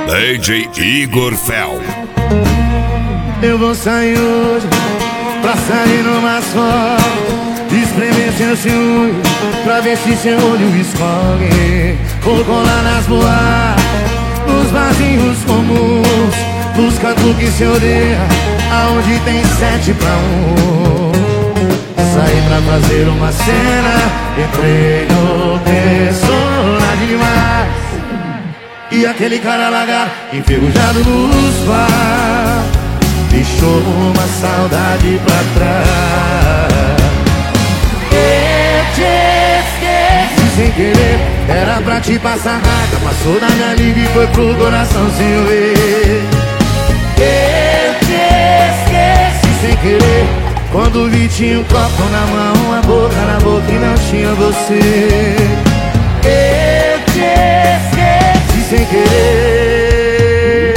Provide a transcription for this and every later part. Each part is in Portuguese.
DJ Igor Fel. Eu vou sair hoje pra sair numa foto, espremer seu ciúme pra ver se seu olho escorre. Vou colar nas boates, nos barzinhos comuns, nos cantos que se odeia, aonde tem 7 pra 1. Saí pra fazer uma cena, entrei no personagem demais, e aquele cara lagarto enferrujado nos bar deixou uma saudade pra trás. Eu te esqueci sem querer, era pra te passar raiva, passou da minha língua e foi pro coração sem eu ver. Eu te esqueci sem querer, quando vi tinha um copo na mão, a boca na boca e não tinha você. Eu te esqueci sem querer.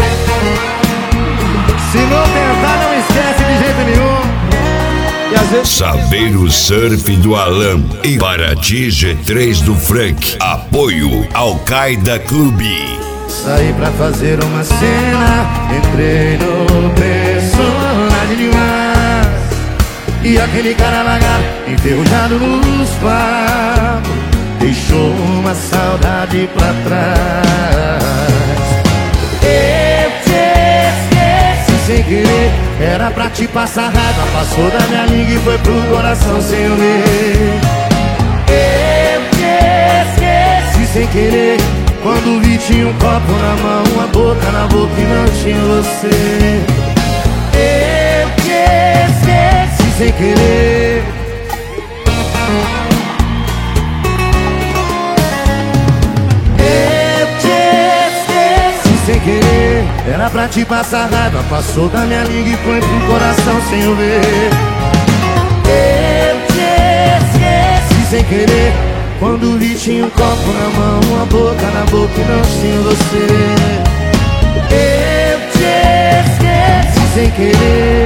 Se não tentar, não esquece de jeito nenhum. E às vezes... Saveiro Surf do Alan e Paraty G3 do Frank. Apoio Al-Qaeda Clube. Saí pra fazer uma cena, entrei no personagem demais, e aquele cara lagarto enferrujado nos papos deixou uma saudade pra trás. Eu te esqueci sem querer, era pra te passar raiva, passou da minha língua e foi pro coração sem eu ver. Eu te esqueci sem querer, quando vi tinha um copo na mão, a boca na boca e não tinha você. Eu te esqueci sem querer. Eu te esqueci sem querer, era pra te passar raiva, passou da minha língua e foi pro coração sem eu ver. Eu te esqueci sem querer, quando vi tinha um copo na mão, a boca na boca e não tinha você. Eu te esqueci sem querer.